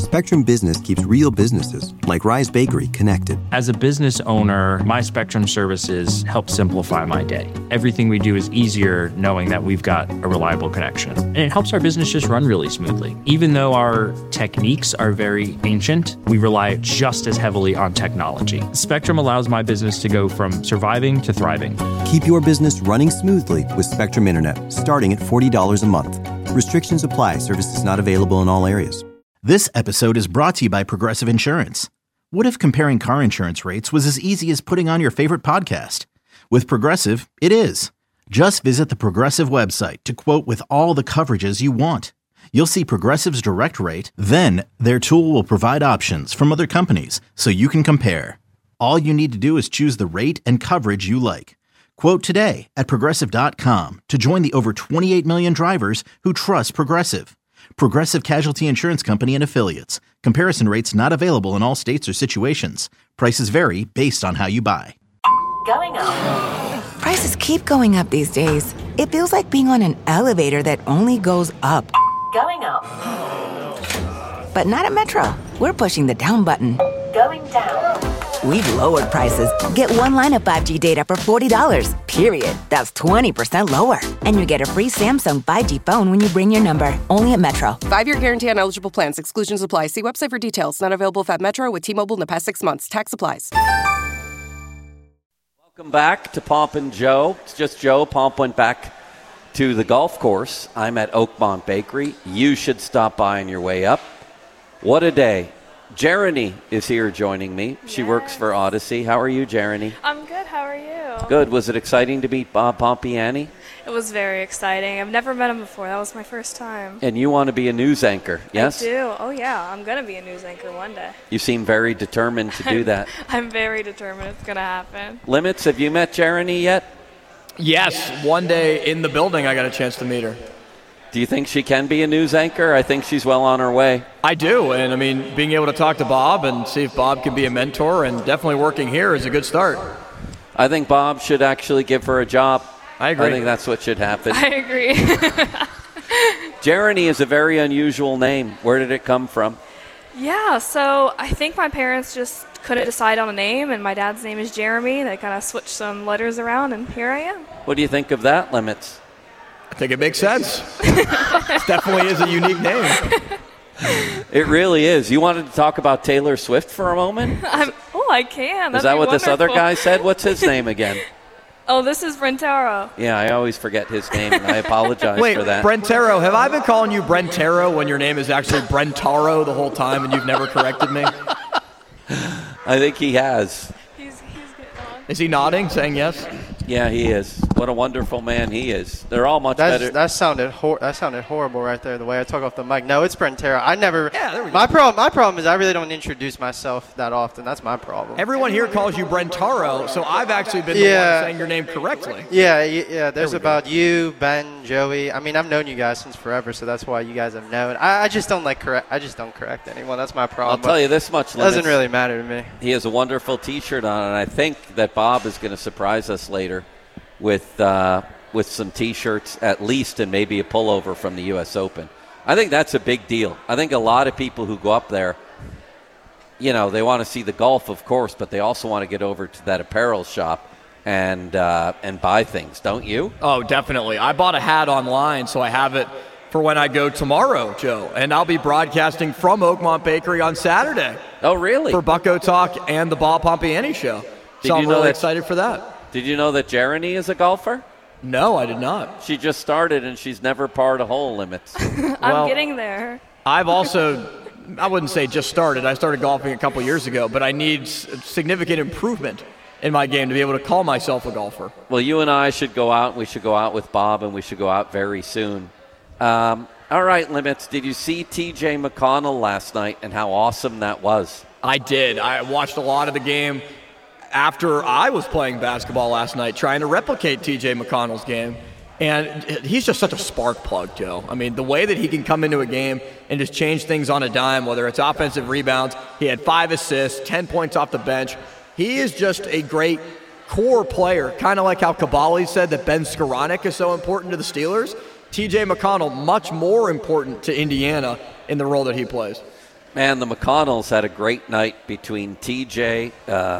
Spectrum Business keeps real businesses, like Rise Bakery, connected. As a business owner, my Spectrum services help simplify my day. Everything we do is easier knowing that we've got a reliable connection. And it helps our business just run really smoothly. Even though our techniques are very ancient, we rely just as heavily on technology. Spectrum allows my business to go from surviving to thriving. Keep your business running smoothly with Spectrum Internet, starting at $40 a month. Restrictions apply. Services not available in all areas. This episode is brought to you by Progressive Insurance. What if comparing car insurance rates was as easy as putting on your favorite podcast? With Progressive, it is. Just visit the Progressive website to quote with all the coverages you want. You'll see Progressive's direct rate, then their tool will provide options from other companies so you can compare. All you need to do is choose the rate and coverage you like. Quote today at Progressive.com to join the over 28 million drivers who trust Progressive. Progressive Casualty Insurance Company and Affiliates. Comparison rates not available in all states or situations. Prices vary based on how you buy. Going up. Prices keep going up these days. It feels like being on an elevator that only goes up. Going up. But not at Metro. We're pushing the down button. Going down. We've lowered prices. Get one line of 5G data for $40, period. That's 20% lower. And you get a free Samsung 5G phone when you bring your number. Only at Metro. 5-year guarantee on eligible plans. Exclusions apply. See website for details. Not available at Metro with T-Mobile in the past 6 months. Tax applies. Welcome back to Pomp and Joe. It's just Joe. Pomp went back to the golf course. I'm at Oakmont Bakery. You should stop by on your way up. What a day. Jeremy is here joining me. She works for Odyssey. How are you, Jeremy? I'm good. How are you? Good. Was it exciting to meet Bob Pompiani? It was very exciting. I've never met him before. That was my first time. And you want to be a news anchor, yes? I do. Oh, yeah. I'm going to be a news anchor one day. You seem very determined to do that. I'm very determined it's going to happen. Limits, have you met Jeremy yet? Yes. One day in the building I got a chance to meet her. Do you think she can be a news anchor? I think she's well on her way. I do, and I mean, being able to talk to Bob and see if Bob can be a mentor and definitely working here is a good start. I think Bob should actually give her a job. I agree. I think that's what should happen. I agree. Jeremy is a very unusual name. Where did it come from? Yeah, so I think my parents just couldn't decide on a name, and my dad's name is Jeremy. They kind of switched some letters around, and here I am. What do you think of that, Limits? I think it makes sense. It definitely is a unique name. It really is. You wanted to talk about Taylor Swift for a moment? I can. Is that what this other guy said? What's his name again? Oh, this is Brentaro. Yeah, I always forget his name, and I apologize for that. Wait, Brentaro, have I been calling you Brentaro when your name is actually Brentaro the whole time and you've never corrected me? I think he has. He's getting on. Is he nodding, saying yes? Yeah, he is. What a wonderful man he is. They're all much better. That sounded horrible right there, the way I talk off the mic. No, it's Brentaro. I never. Yeah, there we go. My problem is I really don't introduce myself that often. That's my problem. Everyone here calls you Brentaro, so I've actually been the one saying your name correctly. Yeah. There's about you, Ben, Joey. I mean, I've known you guys since forever, so that's why you guys have known. I just don't I just don't correct anyone. That's my problem. I'll tell you this much, It doesn't really matter to me. He has a wonderful T-shirt on, and I think that Bob is going to surprise us later with some T-shirts at least, and maybe a pullover from the U.S. Open. I think that's a big deal. I think a lot of people who go up there, you know, they want to see the golf, of course, but they also want to get over to that apparel shop and buy things, don't you? Oh, definitely. I bought a hat online, so I have it for when I go tomorrow, Joe. And I'll be broadcasting from Oakmont Bakery on Saturday. Oh, really? For Bucko Talk and the Bob Pompiani Show. So I'm really excited for that. Did you know that Jeremy is a golfer? No, I did not. She just started, and she's never parred a hole, Limits. I'm getting there. I've also, I wouldn't say just started. I started golfing a couple years ago, but I need significant improvement in my game to be able to call myself a golfer. Well, you and I should go out. We should go out with Bob, and we should go out very soon. All right, Limits, did you see T.J. McConnell last night and how awesome that was? I did. I watched a lot of the game after I was playing basketball last night, trying to replicate T.J. McConnell's game. And he's just such a spark plug, Joe. I mean, the way that he can come into a game and just change things on a dime, whether it's offensive rebounds, he had 5 assists, 10 points off the bench. He is just a great core player, kind of like how Kabali said that Ben Skoranek is so important to the Steelers. T.J. McConnell, much more important to Indiana in the role that he plays. Man, the McConnells had a great night between TJ,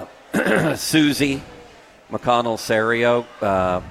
Susie, McConnell-Serio,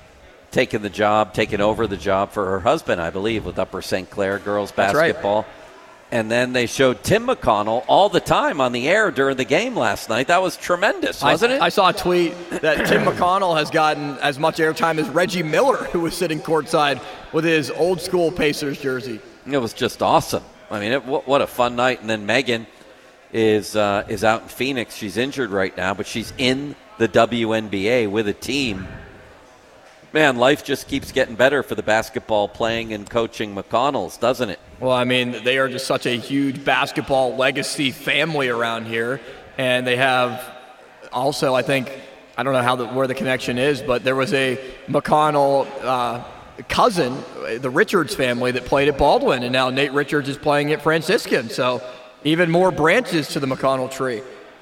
taking over the job for her husband, I believe, with Upper St. Clair girls basketball. That's right. And then they showed Tim McConnell all the time on the air during the game last night. That was tremendous, wasn't it? I saw a tweet that Tim McConnell has gotten as much airtime as Reggie Miller, who was sitting courtside with his old school Pacers jersey. It was just awesome. I mean, what a fun night. And then Megan is out in Phoenix. She's injured right now, but she's in the WNBA with a team. Man, life just keeps getting better for the basketball playing and coaching McConnells, doesn't it? Well, I mean, they are just such a huge basketball legacy family around here. And they have also, I think, I don't know where the connection is, but there was a McConnell cousin, the Richards family, that played at Baldwin. And now Nate Richards is playing at Franciscan. So even more branches to the McConnell tree.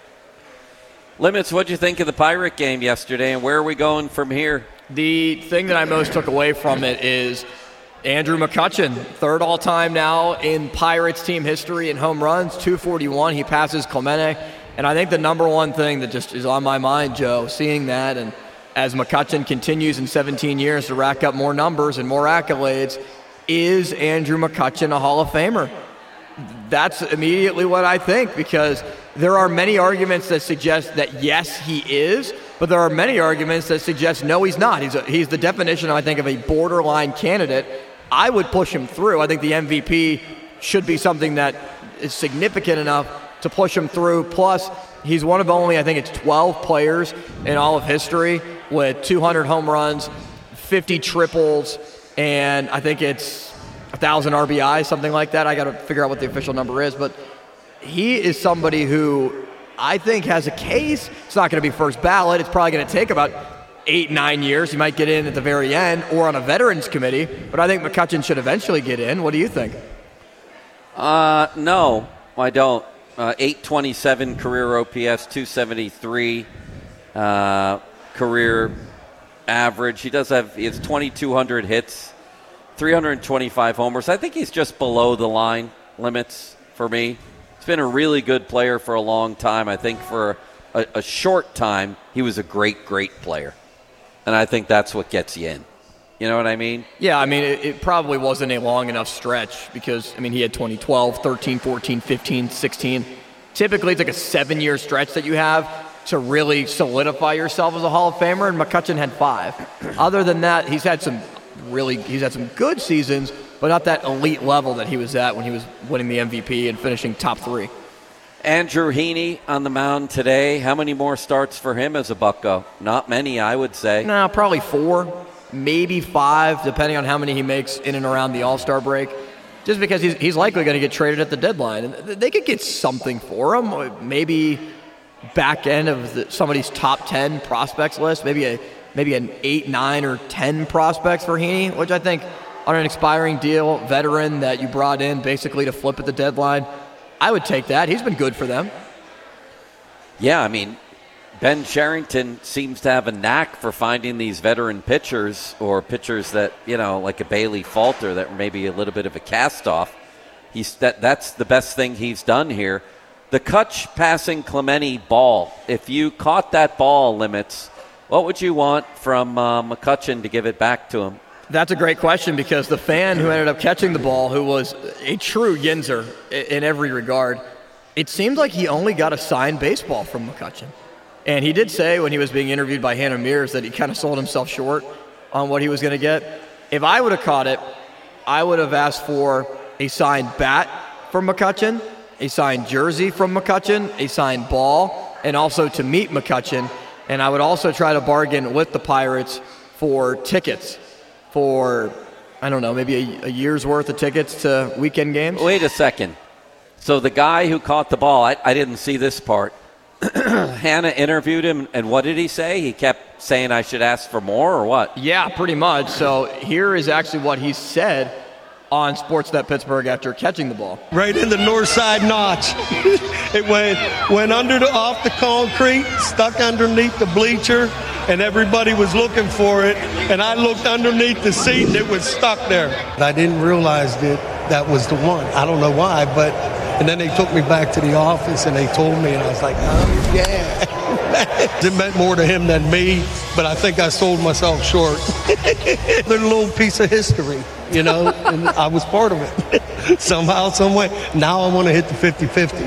Limits, what did you think of the Pirate game yesterday, and where are we going from here? The thing that I most took away from it is Andrew McCutchen, third all-time now in Pirates team history in home runs, 241. He passes Clemente. And I think the number one thing that just is on my mind, Joe, seeing that, and as McCutchen continues in 17 years to rack up more numbers and more accolades, is Andrew McCutchen a Hall of Famer? That's immediately what I think, because there are many arguments that suggest that yes, he is, but there are many arguments that suggest no, he's not. He's the definition, I think, of a borderline candidate. I would push him through. I think the MVP should be something that is significant enough to push him through. Plus, he's one of only, I think it's 12 players in all of history with 200 home runs, 50 triples, and I think it's 1,000 RBIs, something like that. I got to figure out what the official number is, but he is somebody who I think has a case. It's not going to be first ballot. It's probably going to take about 8-9 years. He might get in at the very end or on a veterans committee, but I think McCutchen should eventually get in. What do you think? No, I don't. 827 career OPS, 273 career average. He has 2,200 hits, 325 homers. I think he's just below the line limits for me. He's been a really good player for a long time. I think for a short time, he was a great, great player. And I think that's what gets you in. You know what I mean? Yeah, I mean, it probably wasn't a long enough stretch because, I mean, he had 2012, 13, 14, 15, 16. Typically, it's like a 7-year stretch that you have to really solidify yourself as a Hall of Famer, and McCutchen had 5. Other than that, he's had some good seasons, but not that elite level that he was at when he was winning the MVP and finishing top 3. Andrew Heaney on the mound today. How many more starts for him as a Bucko? Not many, I would say. No, probably 4, maybe 5, depending on how many he makes in and around the All-Star break. Just because he's likely going to get traded at the deadline. And they could get something for him, maybe back end of somebody's top 10 prospects list, maybe an 8, 9, or 10 prospects for Heaney, which I think on an expiring deal, veteran that you brought in basically to flip at the deadline, I would take that. He's been good for them. Yeah, I mean, Ben Cherington seems to have a knack for finding these veteran pitchers or pitchers that, like a Bailey Falter that may be a little bit of a cast-off. That's the best thing he's done here. The Kutch passing Clemente ball, if you caught that ball, Limits, what would you want from McCutchen to give it back to him? That's a great question because the fan who ended up catching the ball, who was a true Yinzer in every regard, it seemed like he only got a signed baseball from McCutchen. And he did say when he was being interviewed by Hannah Mears that he kind of sold himself short on what he was going to get. If I would have caught it, I would have asked for a signed bat from McCutchen, a signed jersey from McCutchen, a signed ball, and also to meet McCutchen. And I would also try to bargain with the Pirates for tickets for, I don't know, maybe a year's worth of tickets to weekend games. Wait a second. So the guy who caught the ball, I didn't see this part. Hannah interviewed him, and what did he say? He kept saying I should ask for more, or what? Yeah, pretty much. So here is actually what he said on Sportsnet Pittsburgh after catching the ball. Right in the north side notch. It went off the concrete, stuck underneath the bleacher, and everybody was looking for it. And I looked underneath the seat, and it was stuck there. I didn't realize that was the one. I don't know why, but And then they took me back to the office and they told me, and I was like, oh, yeah. It meant more to him than me, but I think I sold myself short. They're a little piece of history, and I was part of it. Somehow, some way. Now I want to hit the 50-50.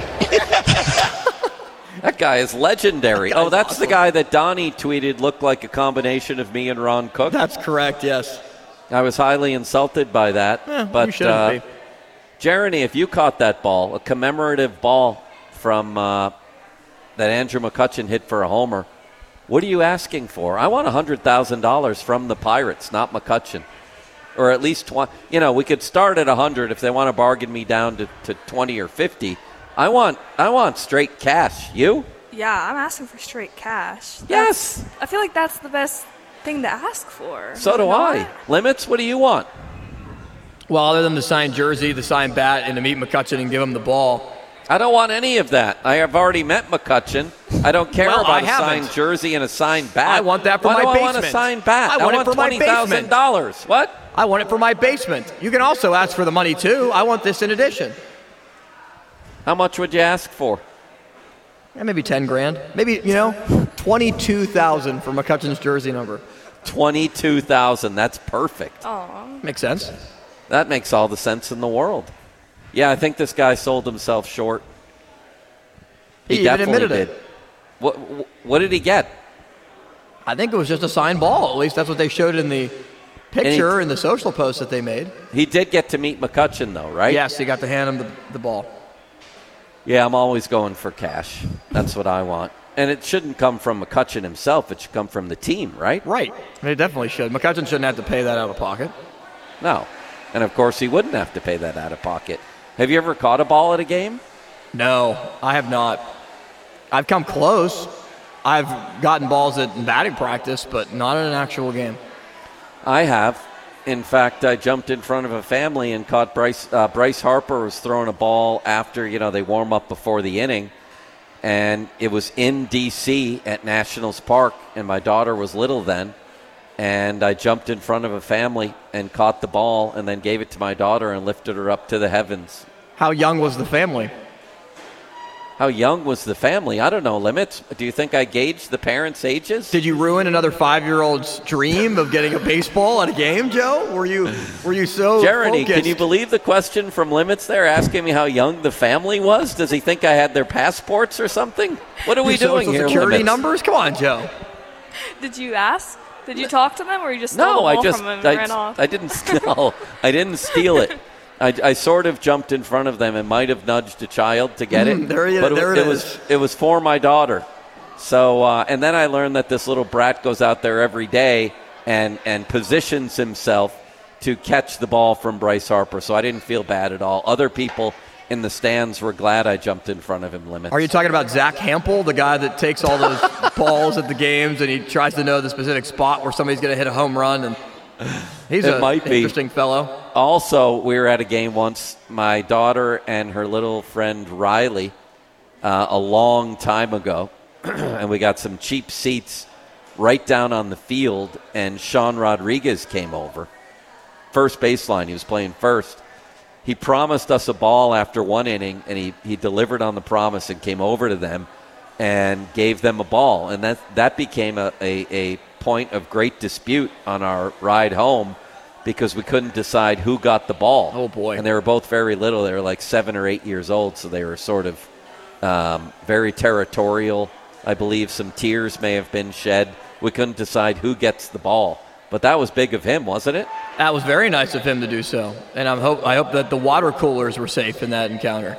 That guy is legendary. Oh, that's awesome. The guy that Donnie tweeted looked like a combination of me and Ron Cook. That's correct, yes. I was highly insulted by that. But you shouldn't be. Jeremy, if you caught that ball, a commemorative ball from that Andrew McCutchen hit for a homer, what are you asking for? I want $100,000 from the Pirates, not McCutchen. Or at least 20. We could start at 100 if they want to bargain me down to 20 or 50. I want straight cash. You? Yeah, I'm asking for straight cash. Yes. I feel like that's the best thing to ask for. So do I. Limits, what do you want? Well, other than the signed jersey, the signed bat, and to meet McCutchen and give him the ball. I don't want any of that. I have already met McCutchen. I don't care about a signed jersey and a signed bat. I want that for my basement. Why do I want a signed bat? I want it for my basement. $20,000. What? I want it for my basement. You can also ask for the money, too. I want this in addition. How much would you ask for? Yeah, maybe $10,000. Maybe, $22,000 for McCutchen's jersey number. $22,000. That's perfect. Aww. Makes sense. That makes all the sense in the world. Yeah, I think this guy sold himself short. He definitely even admitted it. What did he get? I think it was just a signed ball. At least that's what they showed in the picture and the social post that they made. He did get to meet McCutchen, though, right? Yes, he got to hand him the ball. Yeah, I'm always going for cash. That's what I want. And it shouldn't come from McCutchen himself. It should come from the team, right? Right. It definitely should. McCutchen shouldn't have to pay that out of pocket. No. And, of course, he wouldn't have to pay that out of pocket. Have you ever caught a ball at a game? No, I have not. I've come close. I've gotten balls at batting practice, but not in an actual game. I have. In fact, I jumped in front of a family and caught Bryce Harper was throwing a ball after, they warm up before the inning. And it was in D.C. at Nationals Park, and my daughter was little then. And I jumped in front of a family and caught the ball and then gave it to my daughter and lifted her up to the heavens. How young was the family? How young was the family? I don't know, Limits. Do you think I gauged the parents' ages? Did you ruin another 5-year-old's dream of getting a baseball at a game, Joe? Were you so Jeremy, focused? Can you believe the question from Limits there asking me how young the family was? Does he think I had their passports or something? What are we doing here, security Limits? numbers? Come on, Joe. Did you ask? Did you talk to them, or you just stole the ball from them and ran off? I didn't steal it. I sort of jumped in front of them and might have nudged a child to get it. There it is. It was for my daughter. So, and then I learned that this little brat goes out there every day and positions himself to catch the ball from Bryce Harper. So I didn't feel bad at all. Other people in the stands were glad I jumped in front of him, Limits. Are you talking about Zach Hampel, the guy that takes all those balls at the games and he tries to know the specific spot where somebody's going to hit a home run? And he's an interesting fellow. Also, we were at a game once, my daughter and her little friend Riley, a long time ago, and we got some cheap seats right down on the field, and Sean Rodriguez came over. First baseline, he was playing first. He promised us a ball after one inning, and he delivered on the promise and came over to them and gave them a ball. And that became a point of great dispute on our ride home because we couldn't decide who got the ball. Oh, boy. And they were both very little. They were like 7 or 8 years old, so they were sort of very territorial. I believe some tears may have been shed. We couldn't decide who gets the ball. But that was big of him, wasn't it? That was very nice of him to do so. And I hope that the water coolers were safe in that encounter.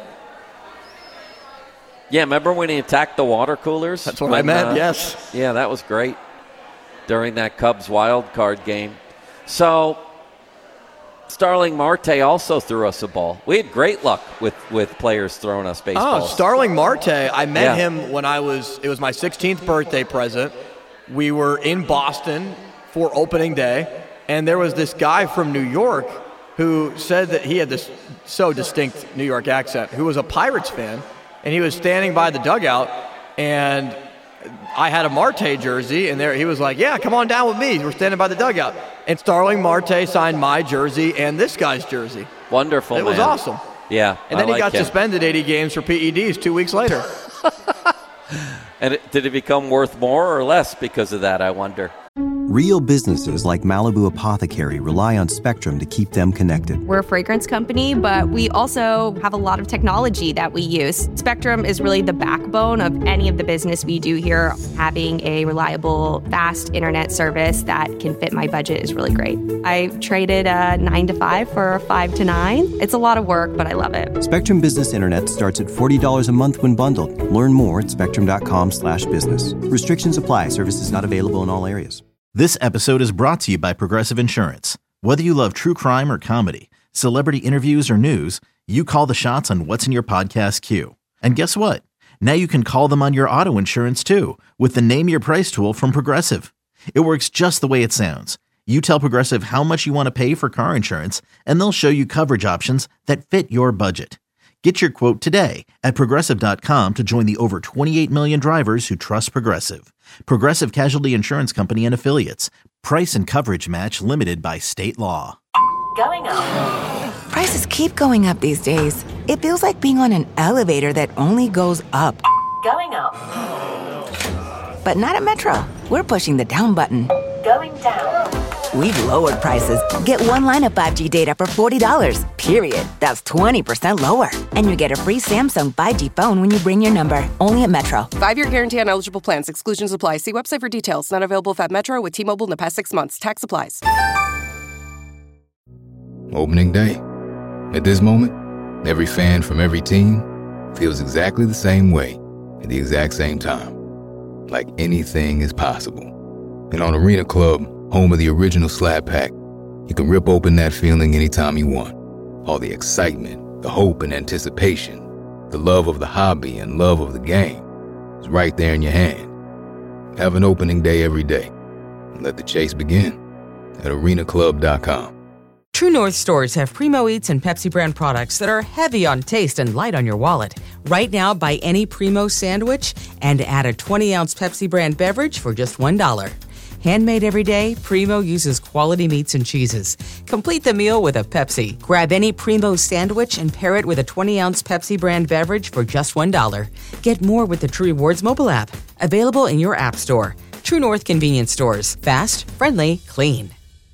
Yeah, remember when he attacked the water coolers? That's what I meant, yes. Yeah, that was great during that Cubs wild card game. So, Starling Marte also threw us a ball. We had great luck with players throwing us baseballs. Oh, Starling Marte, I met him when it was my 16th birthday present. We were in Boston for opening day, and there was this guy from New York who said that he had this so distinct New York accent, who was a Pirates fan, and he was standing by the dugout, and I had a Marte jersey, and he was like, yeah, come on down with me. We're standing by the dugout. And Starling Marte signed my jersey and this guy's jersey. Wonderful, It was awesome. Yeah. And then he got suspended 80 games for PEDs 2 weeks later. And did it become worth more or less because of that, I wonder? Real businesses like Malibu Apothecary rely on Spectrum to keep them connected. We're a fragrance company, but we also have a lot of technology that we use. Spectrum is really the backbone of any of the business we do here. Having a reliable, fast internet service that can fit my budget is really great. I traded a 9 to 5 for a 5 to 9. It's a lot of work, but I love it. Spectrum Business Internet starts at $40 a month when bundled. Learn more at spectrum.com/business. Restrictions apply. Services not available in all areas. This episode is brought to you by Progressive Insurance. Whether you love true crime or comedy, celebrity interviews or news, you call the shots on what's in your podcast queue. And guess what? Now you can call them on your auto insurance too with the Name Your Price tool from Progressive. It works just the way it sounds. You tell Progressive how much you want to pay for car insurance, and they'll show you coverage options that fit your budget. Get your quote today at Progressive.com to join the over 28 million drivers who trust Progressive. Progressive Casualty Insurance Company and Affiliates. Price and coverage match limited by state law. Going up. Prices keep going up these days. It feels like being on an elevator that only goes up. Going up. But not at Metro. We're pushing the down button. Going down. We've lowered prices. Get one line of 5G data for $40, period. That's 20% lower. And you get a free Samsung 5G phone when you bring your number. Only at Metro. 5-year guarantee on eligible plans. Exclusions apply. See website for details. Not available if at Metro with T-Mobile in the past 6 months. Tax applies. Opening day. At this moment, every fan from every team feels exactly the same way at the exact same time. Like anything is possible. And on Arena Club, home of the original Slab Pack, you can rip open that feeling anytime you want. All the excitement, the hope and anticipation, the love of the hobby and love of the game is right there in your hand. Have an opening day every day. And let the chase begin at arenaclub.com. True North stores have Primo Eats and Pepsi brand products that are heavy on taste and light on your wallet. Right now, buy any Primo sandwich and add a 20-ounce Pepsi brand beverage for just $1. Handmade every day, Primo uses quality meats and cheeses. Complete the meal with a Pepsi. Grab any Primo sandwich and pair it with a 20-ounce Pepsi brand beverage for just $1. Get more with the True Rewards mobile app. Available in your app store. True North convenience stores. Fast, friendly, clean.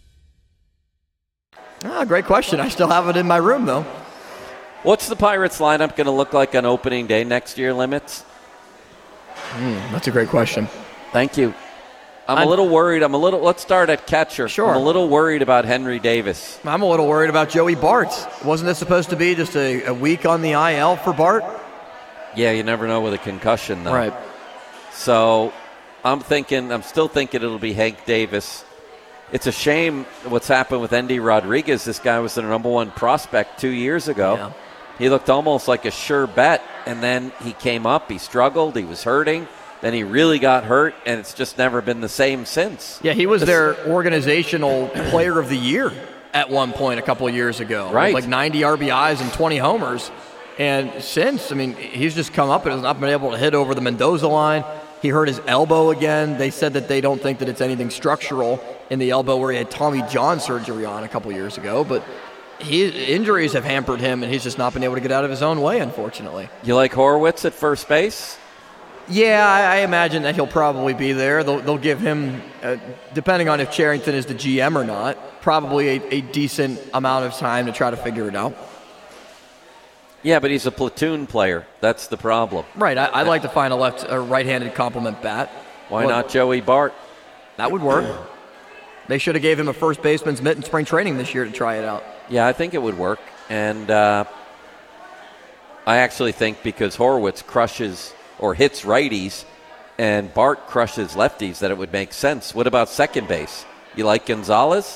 Great question. I still have it in my room, though. What's the Pirates lineup going to look like on opening day next year, Limits? That's a great question. Thank you. I'm a little worried. Let's start at catcher. Sure. I'm a little worried about Henry Davis. I'm a little worried about Joey Bart. Wasn't this supposed to be just a week on the IL for Bart? Yeah, you never know with a concussion, though. Right. So I'm still thinking it'll be Hank Davis. It's a shame what's happened with Endy Rodriguez. This guy was the number one prospect 2 years ago. Yeah. He looked almost like a sure bet, and then he came up, he struggled, he was hurting. Then he really got hurt, and it's just never been the same since. Yeah, he was their organizational player of the year at one point a couple of years ago. Right. Like 90 RBIs and 20 homers. And since, he's just come up and has not been able to hit over the Mendoza line. He hurt his elbow again. They said that they don't think that it's anything structural in the elbow where he had Tommy John surgery on a couple of years ago. But injuries have hampered him, and he's just not been able to get out of his own way, unfortunately. You like Horowitz at first base? Yeah, I imagine that he'll probably be there. They'll give him, depending on if Cherington is the GM or not, probably a decent amount of time to try to figure it out. Yeah, but he's a platoon player. That's the problem. Right. I'd like to find a right-handed complement bat. Why not Joey Bart? That would work. They should have gave him a first baseman's mitt in spring training this year to try it out. Yeah, I think it would work. And I actually think because Horowitz crushes or hits righties and Bart crushes lefties that it would make sense. What about second base? You like Gonzalez?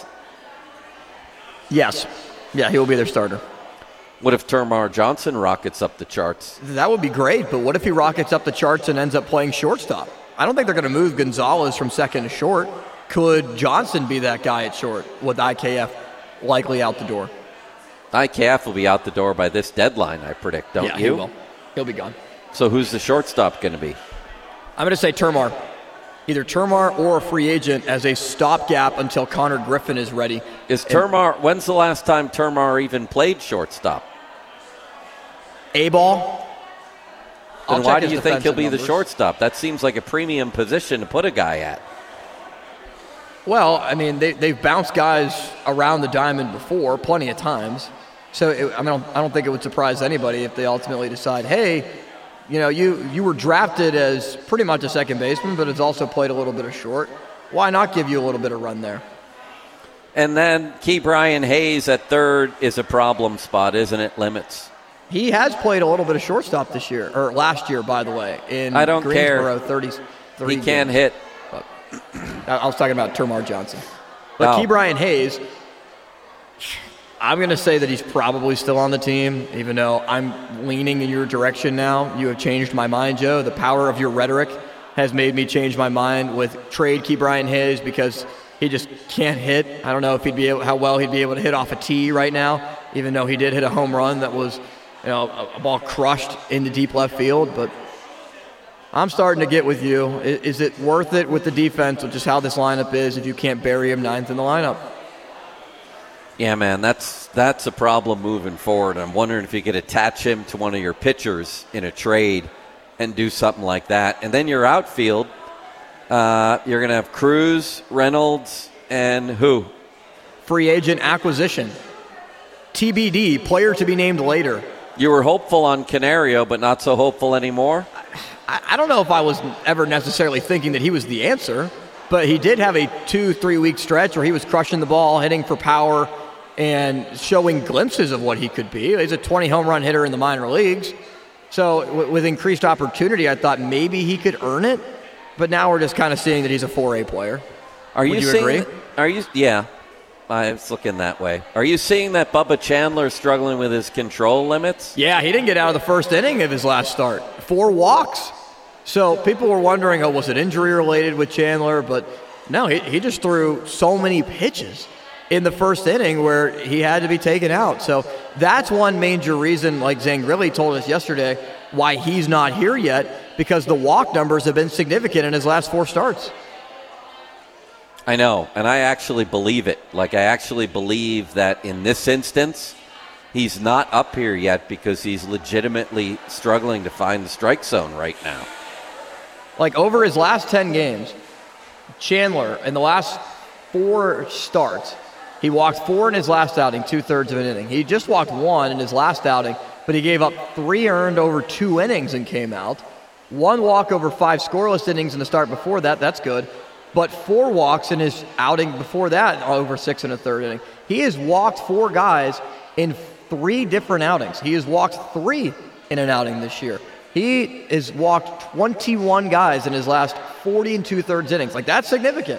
Yes. Yeah, he will be their starter. What if Termar Johnson rockets up the charts? That would be great, but what if he rockets up the charts and ends up playing shortstop? I don't think they're going to move Gonzalez from second to short. Could Johnson be that guy at short with IKF likely out the door? IKF will be out the door by this deadline, I predict, don't you? Yeah, he will. He'll be gone. So who's the shortstop going to be? I'm going to say Termar. Either Termar or a free agent as a stopgap until Connor Griffin is ready. When's the last time Termar even played shortstop? A-ball. Then why do you think he'll be the shortstop? That seems like a premium position to put a guy at. Well, I mean, they've bounced guys around the diamond before plenty of times. So, I don't think it would surprise anybody if they ultimately decide, hey, you were drafted as pretty much a second baseman, but has also played a little bit of short. Why not give you a little bit of run there? And then Ke'Bryan Hayes at third is a problem spot, isn't it, Limits? He has played a little bit of shortstop this year, or last year, by the way. I don't Greensboro, care. 33 He can't hit. I was talking about Termarr Johnson. But Ke'Bryan Hayes, I'm going to say that he's probably still on the team, even though I'm leaning in your direction now. You have changed my mind, Joe. The power of your rhetoric has made me change my mind with trade Ke'Bryan Hayes because he just can't hit. I don't know if how well he'd be able to hit off a tee right now, even though he did hit a home run that was a ball crushed into deep left field. But I'm starting to get with you. Is it worth it with the defense, with just how this lineup is, if you can't bury him ninth in the lineup? Yeah, man, that's a problem moving forward. I'm wondering if you could attach him to one of your pitchers in a trade and do something like that. And then your outfield, you're going to have Cruz, Reynolds, and who? Free agent acquisition. TBD, player to be named later. You were hopeful on Canario, but not so hopeful anymore? I don't know if I was ever necessarily thinking that he was the answer, but he did have a 2-3 week stretch where he was crushing the ball, hitting for power, and showing glimpses of what he could be. He's a 20 home run hitter in the minor leagues. So with increased opportunity, I thought maybe he could earn it, but now we're just kind of seeing that he's a 4A player. Would you agree? Yeah, I was looking that way. Are you seeing that Bubba Chandler is struggling with his control limits? Yeah, he didn't get out of the first inning of his last start. 4 walks. So people were wondering, was it injury related with Chandler? But no, he just threw so many pitches in the first inning where he had to be taken out. So that's one major reason, like Zangrilli told us yesterday, why he's not here yet, because the walk numbers have been significant in his last 4 starts. I know, and I actually believe it. I actually believe that in this instance, he's not up here yet because he's legitimately struggling to find the strike zone right now. Over his last 10 games, Chandler, in the last 4 starts, he walked 4 in his last outing, 2/3 of an inning. He just walked 1 in his last outing, but he gave up 3 earned over 2 innings and came out. 1 walk over 5 scoreless innings in the start before that. That's good. But 4 walks in his outing before that, over 6 1/3 inning. He has walked 4 guys in 3 different outings. He has walked 3 in an outing this year. He has walked 21 guys in his last 40 2/3 innings. That's significant.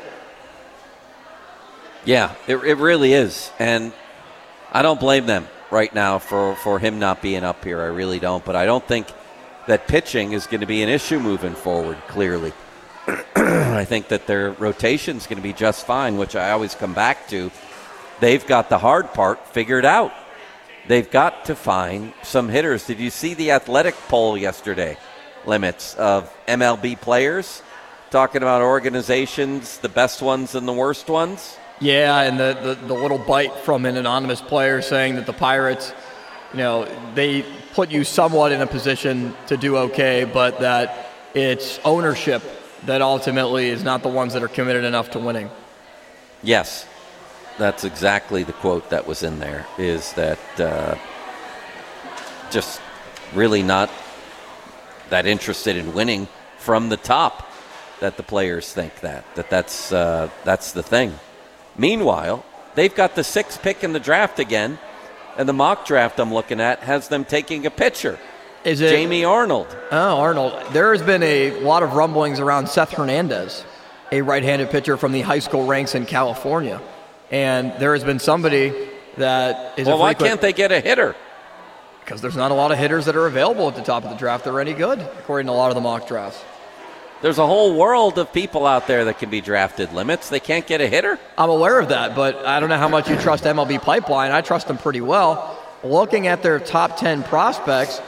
Yeah, it really is. And I don't blame them right now for him not being up here. I really don't. But I don't think that pitching is going to be an issue moving forward, clearly. I think that their rotation is going to be just fine, which I always come back to. They've got the hard part figured out. They've got to find some hitters. Did you see the Athletic poll yesterday, Limits, of MLB players? Talking about organizations, the best ones and the worst ones? Yeah, and the little bite from an anonymous player saying that the Pirates, they put you somewhat in a position to do okay, but that it's ownership that ultimately is not the ones that are committed enough to winning. Yes, that's exactly the quote that was in there, is that just really not that interested in winning from the top, that the players think that's the thing. Meanwhile, they've got the 6th pick in the draft again, and the mock draft I'm looking at has them taking a pitcher. Is it Jamie Arnold? Oh, Arnold. There has been a lot of rumblings around Seth Hernandez, a right-handed pitcher from the high school ranks in California. And there has been somebody that is why can't they get a hitter? Because there's not a lot of hitters that are available at the top of the draft that are any good, according to a lot of the mock drafts. There's a whole world of people out there that can be drafted, Limits. They can't get a hitter? I'm aware of that, but I don't know how much you trust MLB Pipeline. I trust them pretty well. Looking at their top 10 prospects,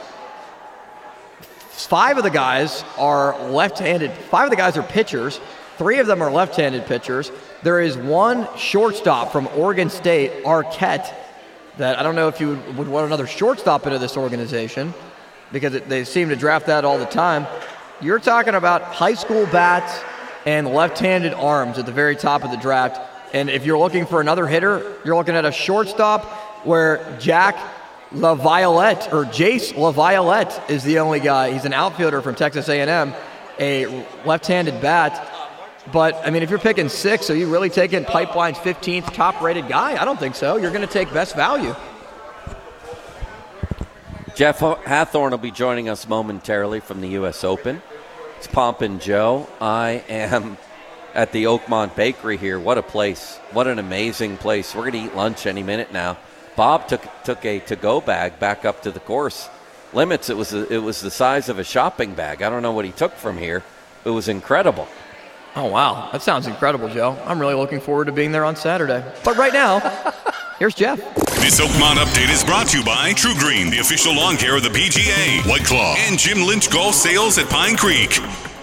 5 of the guys are left-handed. 5 of the guys are pitchers. 3 of them are left-handed pitchers. There is 1 shortstop from Oregon State, Arquette, that I don't know if you would want another shortstop into this organization. because they seem to draft that all the time. You're talking about high school bats and left-handed arms at the very top of the draft. And if you're looking for another hitter, you're looking at a shortstop where Jace LaViolette is the only guy. He's an outfielder from Texas A&M, a left-handed bat. But, I mean, if you're picking 6, are you really taking Pipeline's 15th top-rated guy? I don't think so. You're going to take best value. Jeff Hathorn will be joining us momentarily from the U.S. Open. It's Pomp and Joe. I am at the Oakmont Bakery here. What a place. What an amazing place. We're going to eat lunch any minute now. Bob took a to-go bag back up to the course limits. It was the size of a shopping bag. I don't know what he took from here. It was incredible. Oh, wow. That sounds incredible, Joe. I'm really looking forward to being there on Saturday. But right now, here's Jeff. This Oakmont update is brought to you by True Green, the official lawn care of the PGA, White Claw, and Jim Lynch Golf Sales at Pine Creek.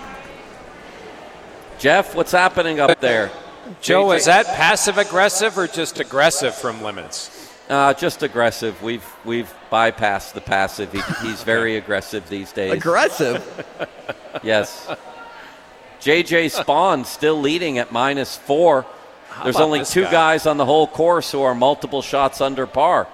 Jeff, what's happening up there? Joe, is that passive-aggressive or just aggressive from Limits? Just aggressive. We've bypassed the passive. He's very aggressive these days. Aggressive? Yes. J.J. Spawn still leading at -4. There's only 2 guys on the whole course who are multiple shots under par.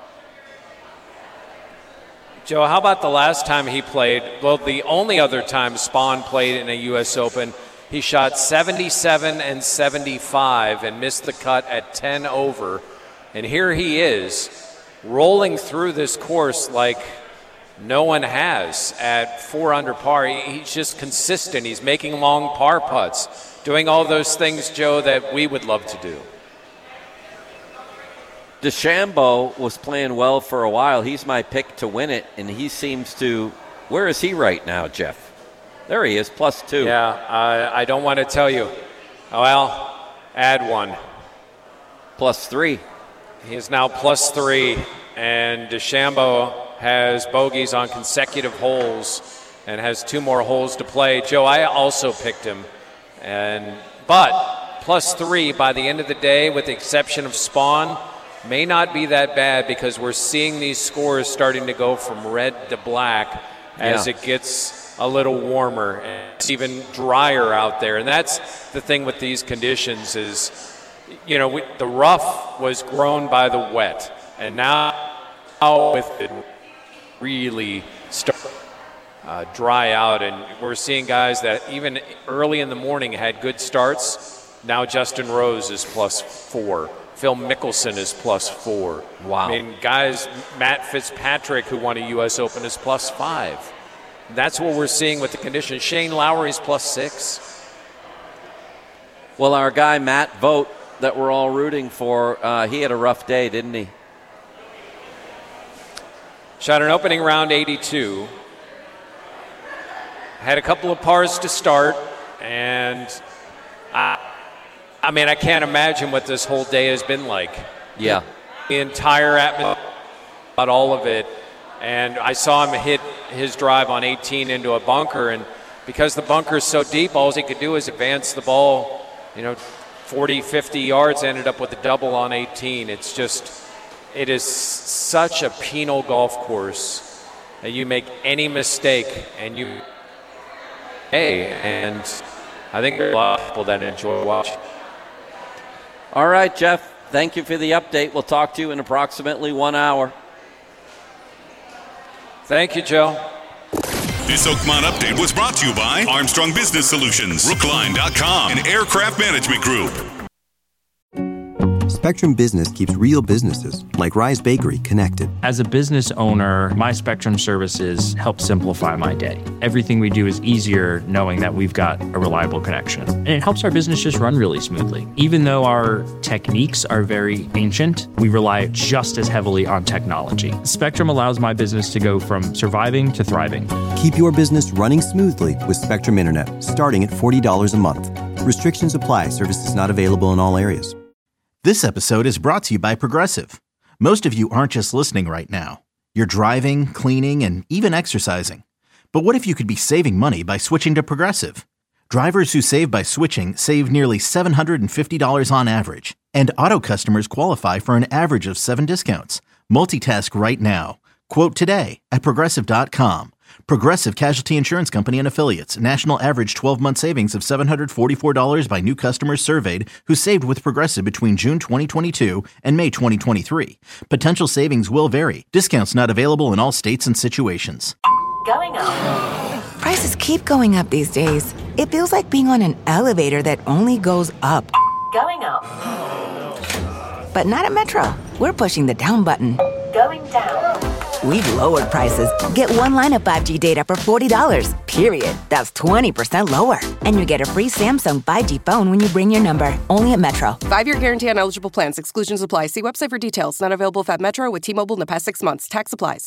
Joe, how about the last time he played? Well, the only other time Spawn played in a U.S. Open, he shot 77 and 75 and missed the cut at 10 over. And here he is, rolling through this course like no one has at 4 under par. He's just consistent. He's making long par putts, doing all those things, Joe, that we would love to do. DeChambeau was playing well for a while. He's my pick to win it, and he seems to – where is he right now, Jeff? There he is, +2. Yeah, I don't want to tell you. Well, add 1. +3. He is now +3, and DeChambeau has bogeys on consecutive holes and has 2 more holes to play. Joe, I also picked him, but +3 by the end of the day, with the exception of Spawn, may not be that bad because we're seeing these scores starting to go from red to black as it gets a little warmer and it's even drier out there. And that's the thing with these conditions is, you know, the rough was grown by the wet, and now with it really start dry out, and we're seeing guys that even early in the morning had good starts. Now Justin Rose is +4. Phil Mickelson is +4. Wow. I mean, guys, Matt Fitzpatrick, who won a U.S. Open, is +5. That's what we're seeing with the conditions. Shane Lowry's +6. Well, our guy Matt Vogt that we're all rooting for, he had a rough day, didn't he? Shot an opening round 82. Had a couple of pars to start, and I mean, I can't imagine what this whole day has been like. Yeah. The entire atmosphere, about all of it. And I saw him hit his drive on 18 into a bunker, and because the bunker is so deep, all he could do is advance the ball, 40, 50 yards, ended up with a double on 18. It is such a penal golf course that you make any mistake and and I think there are a lot of people that enjoy watching. All right, Jeff, thank you for the update. We'll talk to you in approximately 1 hour. Thank you, Joe. This Oakmont update was brought to you by Armstrong Business Solutions, Brookline.com, and Aircraft Management Group. Spectrum Business keeps real businesses, like Rise Bakery, connected. As a business owner, my Spectrum services help simplify my day. Everything we do is easier knowing that we've got a reliable connection. And it helps our business just run really smoothly. Even though our techniques are very ancient, we rely just as heavily on technology. Spectrum allows my business to go from surviving to thriving. Keep your business running smoothly with Spectrum Internet, starting at $40 a month. Restrictions apply. Services not available in all areas. This episode is brought to you by Progressive. Most of you aren't just listening right now. You're driving, cleaning, and even exercising. But what if you could be saving money by switching to Progressive? Drivers who save by switching save nearly $750 on average. And auto customers qualify for an average of 7 discounts. Multitask right now. Quote today at Progressive.com. Progressive Casualty Insurance Company and Affiliates. National average 12-month savings of $744 by new customers surveyed who saved with Progressive between June 2022 and May 2023. Potential savings will vary. Discounts not available in all states and situations. Going up. Prices keep going up these days. It feels like being on an elevator that only goes up. Going up. But not at Metro. We're pushing the down button. Going down. We've lowered prices. Get one line of 5G data for $40, period. That's 20% lower. And you get a free Samsung 5G phone when you bring your number. Only at Metro. 5-year guarantee on eligible plans. Exclusions apply. See website for details. Not available at Metro with T-Mobile in the past 6 months. Tax applies.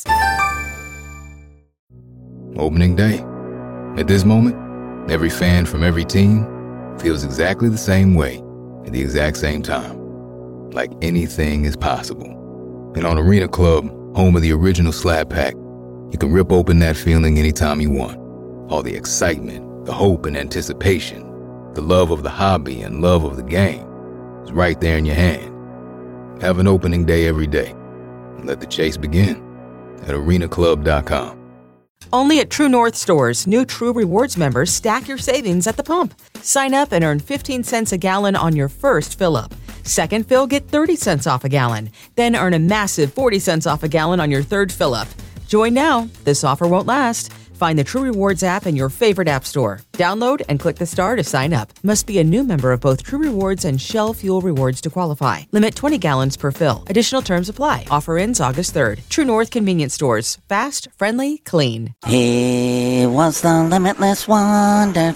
Opening day. At this moment, every fan from every team feels exactly the same way at the exact same time. Like anything is possible. And on Arena Club, home of the original Slab Pack, you can rip open that feeling anytime you want. All the excitement, the hope and anticipation, the love of the hobby and love of the game is right there in your hand. Have an opening day every day. And let the chase begin at arenaclub.com. Only at True North stores, new True Rewards members stack your savings at the pump. Sign up and earn 15 cents a gallon on your first fill-up. Second fill, get 30 cents off a gallon. Then earn a massive 40 cents off a gallon on your third fill-up. Join now. This offer won't last. Find the True Rewards app in your favorite app store. Download and click the star to sign up. Must be a new member of both True Rewards and Shell Fuel Rewards to qualify. Limit 20 gallons per fill. Additional terms apply. Offer ends August 3rd. True North Convenience Stores. Fast, friendly, clean. He was the limitless wonder.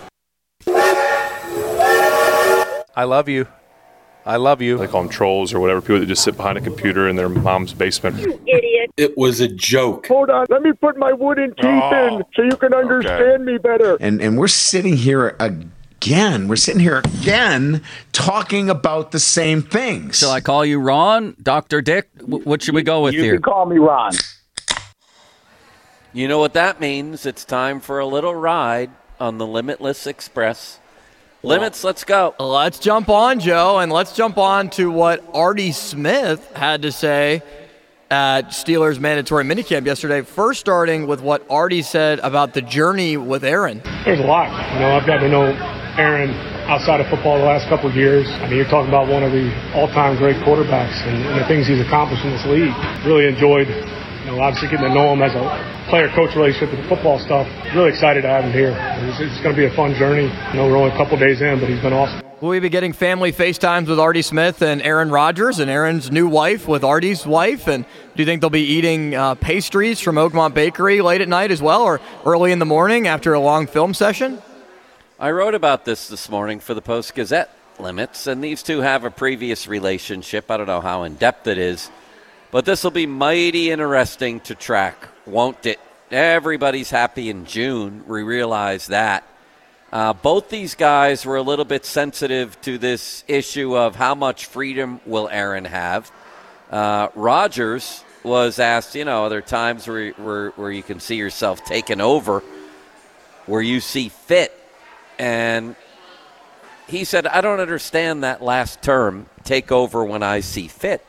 I love you. I love you. They call them trolls or whatever, people that just sit behind a computer in their mom's basement. You idiot. It was a joke. Hold on. Let me put my wooden teeth in so you can understand me better. And we're sitting here again. We're sitting here again talking about the same things. Shall I call you Ron? Dr. Dick? What should we go with here? You can call me Ron. You know what that means. It's time for a little ride on the Limitless Express. Limits, let's go. Let's jump on, Joe, and let's jump on to what Artie Smith had to say at Steelers mandatory minicamp yesterday. First, starting with what Artie said about the journey with Aaron. There's a lot. I've gotten to know Aaron outside of football the last couple of years. You're talking about one of the all-time great quarterbacks and the things he's accomplished in this league. Really enjoyed, obviously getting to know him as a player-coach relationship with the football stuff. Really excited to have him here. It's going to be a fun journey. We're only a couple days in, but he's been awesome. Will we be getting family FaceTimes with Artie Smith and Aaron Rodgers and Aaron's new wife with Artie's wife? And do you think they'll be eating pastries from Oakmont Bakery late at night as well, or early in the morning after a long film session? I wrote about this morning for the Post-Gazette Limits, and these two have a previous relationship. I don't know how in-depth it is, but this will be mighty interesting to track, won't it? Everybody's happy in June. We realize that. Both these guys were a little bit sensitive to this issue of how much freedom will Aaron have. Rodgers was asked, are there times where you can see yourself taking over, where you see fit? And he said, I don't understand that last term, take over when I see fit.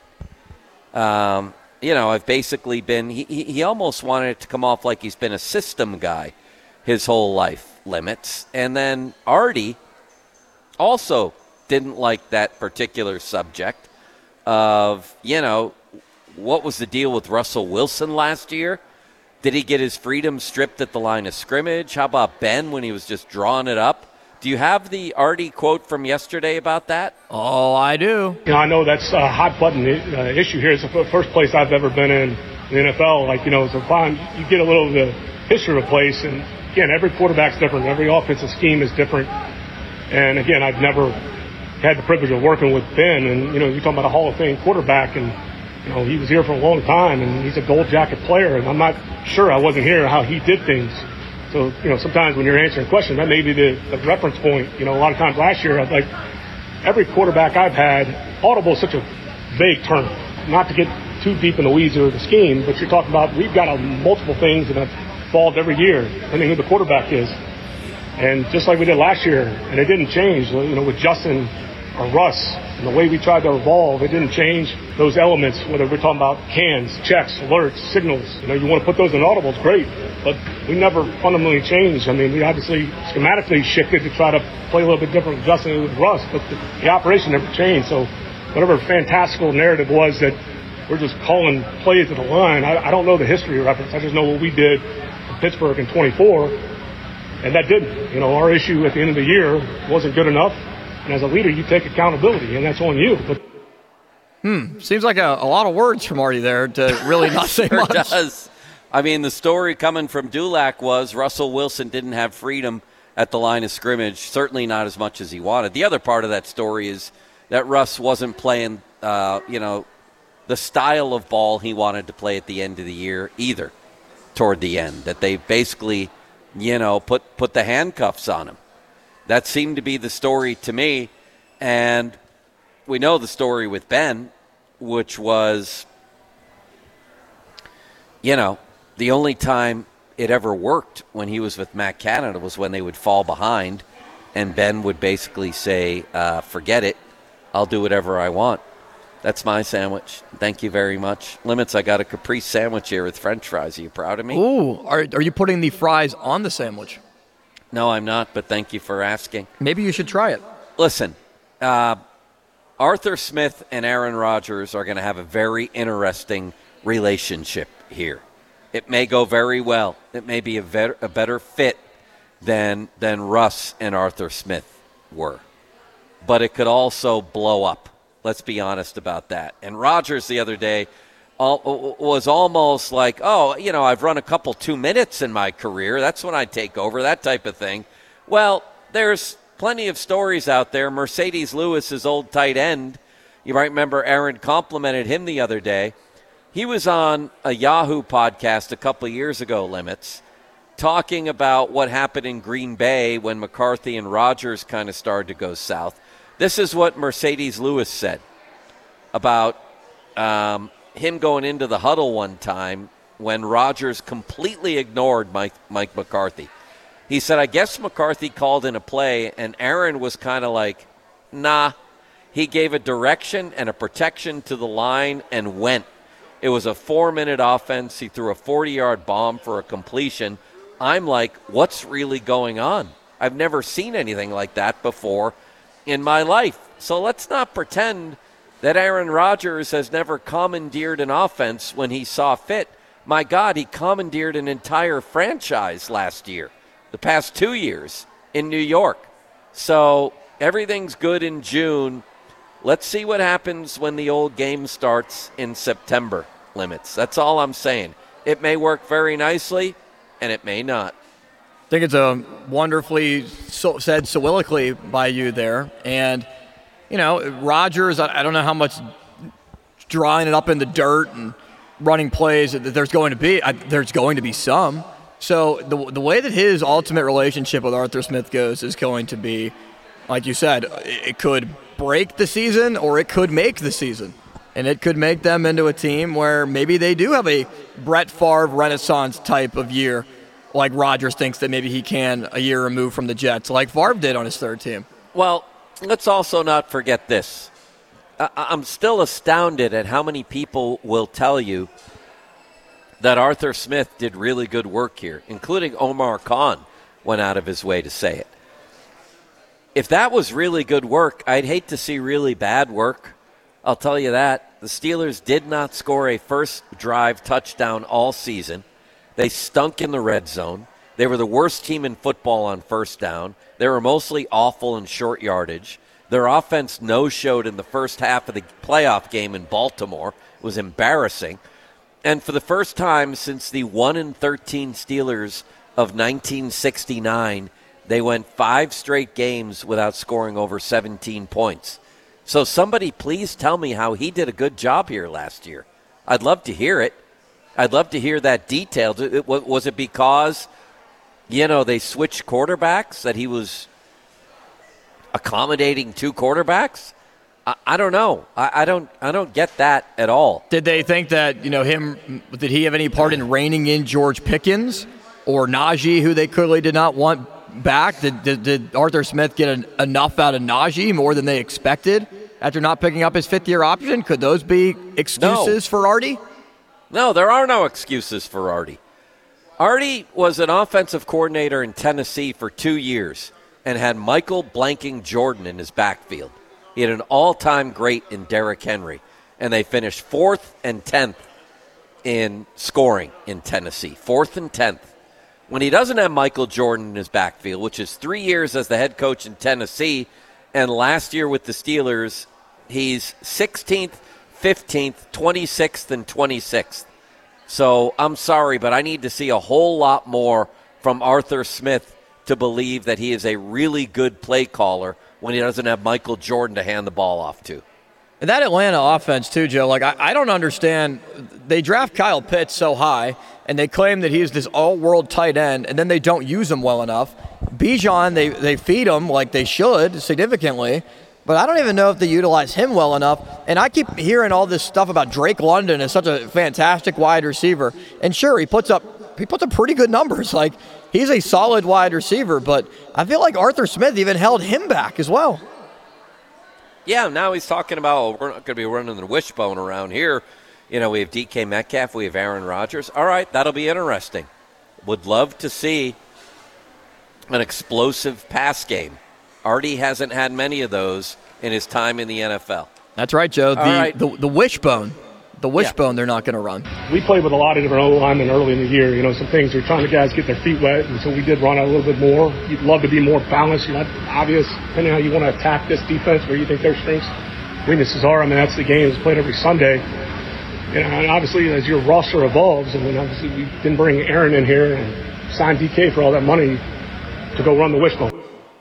I've basically been, he almost wanted it to come off like he's been a system guy his whole life, Limits. And then Artie also didn't like that particular subject of, what was the deal with Russell Wilson last year? Did he get his freedom stripped at the line of scrimmage? How about Ben when he was just drawing it up? Do you have the Artie quote from yesterday about that? Oh, I do. I know that's a hot-button issue here. It's the first place I've ever been in the NFL. So fine, you get a little of the history of a place. And, again, every quarterback's different. Every offensive scheme is different. And, again, I've never had the privilege of working with Ben. And, you're talking about a Hall of Fame quarterback. And, he was here for a long time. And he's a gold jacket player. And I'm not sure I wasn't here how he did things. So, sometimes when you're answering questions, that may be the reference point. A lot of times last year, every quarterback I've had, audible is such a vague term. Not to get too deep in the weeds of the scheme, but you're talking about we've got multiple things that have evolved every year, depending who the quarterback is. And just like we did last year, and it didn't change, with Justin or Russ, and the way we tried to evolve, it didn't change those elements, whether we're talking about cans, checks, alerts, signals. You want to put those in audibles, great. But we never fundamentally changed. I mean, we obviously schematically shifted to try to play a little bit different with Justin and with Russ, but the operation never changed. So whatever fantastical narrative was that we're just calling plays at the line, I don't know the history reference. I just know what we did in Pittsburgh in 24, and that didn't. You know, our issue at the end of the year wasn't good enough, and as a leader, you take accountability, and that's on you. But seems like a lot of words from Artie there to really not say much. It does. I mean, the story coming from Dulac was Russell Wilson didn't have freedom at the line of scrimmage, certainly not as much as he wanted. The other part of that story is that Russ wasn't playing, the style of ball he wanted to play at the end of the year either, toward the end, that they basically, put the handcuffs on him. That seemed to be the story to me, and we know the story with Ben, which was, the only time it ever worked when he was with Matt Canada was when they would fall behind, and Ben would basically say, forget it, I'll do whatever I want. That's my sandwich. Thank you very much. Limits, I got a Caprese sandwich here with French fries. Are you proud of me? Ooh, are you putting the fries on the sandwich? No, I'm not, but thank you for asking. Maybe you should try it. Listen, Arthur Smith and Aaron Rodgers are going to have a very interesting relationship here. It may go very well. It may be a better fit than Russ and Arthur Smith were. But it could also blow up. Let's be honest about that. And Rodgers the other day was almost like, I've run a couple 2 minutes in my career. That's when I take over, that type of thing. Well, there's plenty of stories out there. Mercedes Lewis, his old tight end, you might remember Aaron complimented him the other day. He was on a Yahoo podcast a couple of years ago, Limits, talking about what happened in Green Bay when McCarthy and Rodgers kind of started to go south. This is what Mercedes Lewis said about him going into the huddle one time when Rodgers completely ignored Mike McCarthy. He said, I guess McCarthy called in a play, and Aaron was kind of like, nah. He gave a direction and a protection to the line and went. It was a 4-minute offense. He threw a 40-yard bomb for a completion. I'm like, what's really going on? I've never seen anything like that before in my life. So let's not pretend that Aaron Rodgers has never commandeered an offense when he saw fit. My God, he commandeered an entire franchise last year, the past 2 years in New York. So everything's good in June. Let's see what happens when the old game starts in September, Limits. That's all I'm saying. It may work very nicely, and it may not. I think it's a wonderfully said soliloquy by you there. And, Rodgers, I don't know how much drawing it up in the dirt and running plays that there's going to be. There's going to be some. So the way that his ultimate relationship with Arthur Smith goes is going to be, like you said, it could break the season or it could make the season. And it could make them into a team where maybe they do have a Brett Favre Renaissance type of year, like Rodgers thinks that maybe he can a year removed from the Jets, like Favre did on his third team. Well, let's also not forget this. I'm still astounded at how many people will tell you that Arthur Smith did really good work here, including Omar Khan went out of his way to say it. If that was really good work, I'd hate to see really bad work. I'll tell you that. The Steelers did not score a first drive touchdown all season. They stunk in the red zone. They were the worst team in football on first down. They were mostly awful in short yardage. Their offense no-showed in the first half of the playoff game in Baltimore. It was embarrassing. And for the first time since the 1-13 Steelers of 1969, they went 5 straight games without scoring over 17 points. So somebody please tell me how he did a good job here last year. I'd love to hear it. I'd love to hear that detailed. Was it because, they switched quarterbacks, that he was accommodating 2 quarterbacks? I don't know. I don't get that at all. Did they think that, did he have any part in reining in George Pickens or Najee, who they clearly did not want back? Did Arthur Smith get enough out of Najee, more than they expected, after not picking up his 5th-year option? Could those be excuses for Artie? No, there are no excuses for Artie. Artie was an offensive coordinator in Tennessee for 2 years and had Michael Blanking Jordan in his backfield. He had an all-time great in Derrick Henry, and they finished 4th and 10th in scoring in Tennessee. 4th and 10th. When he doesn't have Michael Jordan in his backfield, which is 3 years as the head coach in Tennessee, and last year with the Steelers, he's 16th, 15th, 26th, and 26th. So I'm sorry, but I need to see a whole lot more from Arthur Smith to believe that he is a really good play caller when he doesn't have Michael Jordan to hand the ball off to. And that Atlanta offense, too, Joe, like I don't understand. They draft Kyle Pitts so high, and they claim that he's this all-world tight end, and then they don't use him well enough. Bijan, they feed him like they should significantly, but I don't even know if they utilize him well enough. And I keep hearing all this stuff about Drake London as such a fantastic wide receiver. And sure, he puts up pretty good numbers. Like, he's a solid wide receiver, but I feel like Arthur Smith even held him back as well. Yeah, now he's talking about, we're not going to be running the wishbone around here. You know, we have DK Metcalf, we have Aaron Rodgers. All right, that'll be interesting. Would love to see an explosive pass game. Artie hasn't had many of those in his time in the NFL. That's right, Joe. The wishbone. The wishbone they're not going to run. We played with a lot of different O-linemen early in the year. You know, some things we're trying to guys get their feet wet, and so we did run out a little bit more. You'd love to be more balanced. You're not obvious, depending on how you want to attack this defense, where you think their strengths, weaknesses are. I mean, that's the game. It's played every Sunday. And obviously, as your roster evolves, I mean, obviously we didn't bring Aaron in here and sign DK for all that money to go run the wishbone.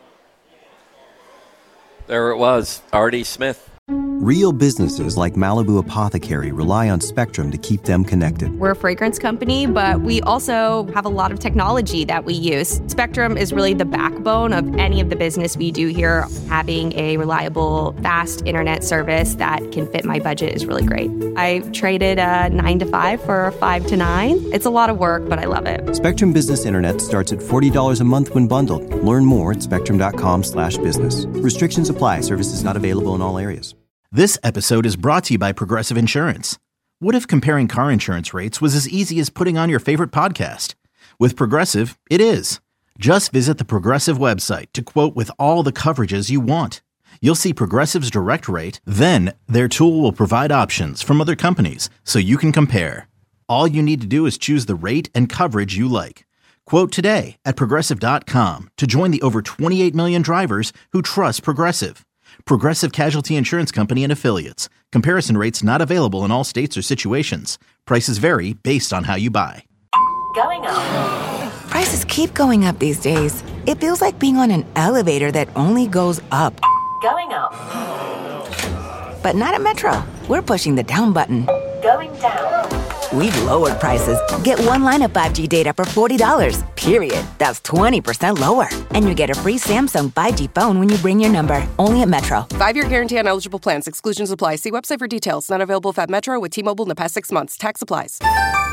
There it was, Artie Smith. Real businesses like Malibu Apothecary rely on Spectrum to keep them connected. We're a fragrance company, but we also have a lot of technology that we use. Spectrum is really the backbone of any of the business we do here. Having a reliable, fast internet service that can fit my budget is really great. I traded a 9 to 5 for a 5 to 9. It's a lot of work, but I love it. Spectrum Business Internet starts at $40 a month when bundled. Learn more at spectrum.com/business. Restrictions apply. Services not available in all areas. This episode is brought to you by Progressive Insurance. What if comparing car insurance rates was as easy as putting on your favorite podcast? With Progressive, it is. Just visit the Progressive website to quote with all the coverages you want. You'll see Progressive's direct rate, then their tool will provide options from other companies so you can compare. All you need to do is choose the rate and coverage you like. Quote today at Progressive.com to join the over 28 million drivers who trust Progressive. Progressive Casualty Insurance Company and Affiliates. Comparison rates not available in all states or situations. Prices vary based on how you buy. Going up. Prices keep going up these days. It feels like being on an elevator that only goes up. Going up. But not at Metro. We're pushing the down button. Going down. We've lowered prices. Get one line of 5G data for $40, period. That's 20% lower. And you get a free Samsung 5G phone when you bring your number. Only at Metro. 5-year guarantee on eligible plans. Exclusions apply. See website for details. Not available at Metro with T-Mobile in the past 6 months. Tax applies.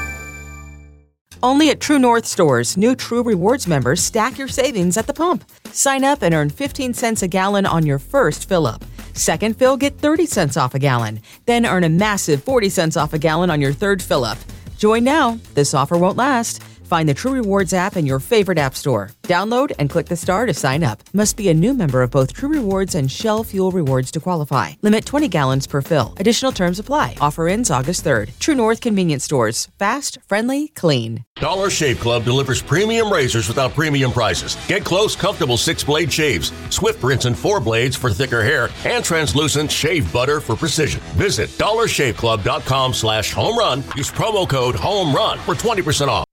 Only at True North stores, new True Rewards members stack your savings at the pump. Sign up and earn 15 cents a gallon on your first fill-up. Second fill, get 30 cents off a gallon. Then earn a massive 40 cents off a gallon on your third fill-up. Join now. This offer won't last. Find the True Rewards app in your favorite app store. Download and click the star to sign up. Must be a new member of both True Rewards and Shell Fuel Rewards to qualify. Limit 20 gallons per fill. Additional terms apply. Offer ends August 3rd. True North Convenience Stores. Fast, friendly, clean. Dollar Shave Club delivers premium razors without premium prices. Get close, comfortable 6-blade shaves, swift rinse and 4 blades for thicker hair, and translucent shave butter for precision. Visit dollarshaveclub.com/home run. Use promo code HOME RUN for 20% off.